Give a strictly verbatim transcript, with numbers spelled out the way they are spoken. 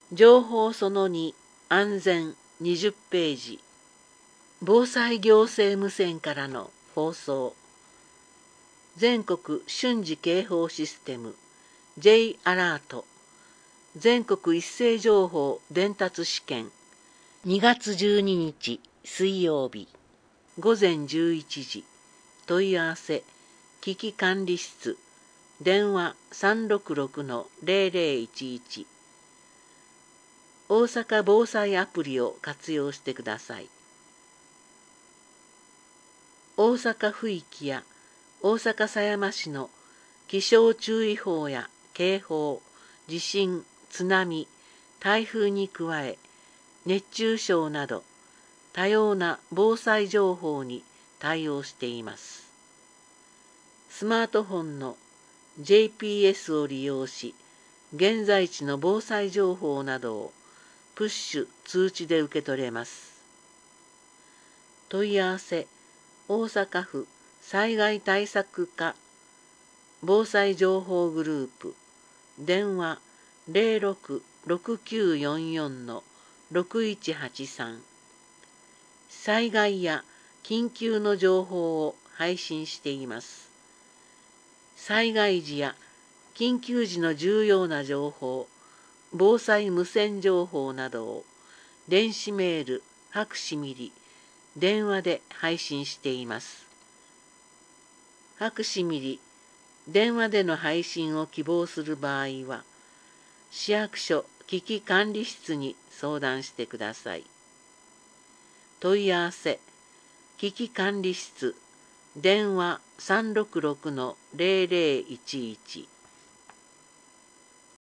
情報そのに、安全にじゅっページ。防災行政無線からの放送。全国瞬時警報システム J アラート。全国一斉情報伝達試験。にがつじゅうににち水曜日。ごぜんじゅういちじ。問い合わせ危機管理室。電話 さんろくろくのゼロゼロいちいち。大阪防災アプリを活用してください。大阪府域や大阪狭山市の気象注意報や警報、地震、津波、台風に加え、熱中症など多様な防災情報に対応しています。スマートフォンの ジェーピーエス を利用し、現在地の防災情報などをプッシュ通知で受け取れます。問い合わせ大阪府災害対策課防災情報グループ電話 ゼロろくろくきゅうよんよんのろくいちはちさん。災害や緊急の情報を配信しています。災害時や緊急時の重要な情報、防災無線情報などを電子メール、ファクシミリ、電話で配信しています。ファクシミリ、電話での配信を希望する場合は、市役所危機管理室に相談してください。問い合わせ危機管理室、電話 さんろくろくのゼロゼロいちいち。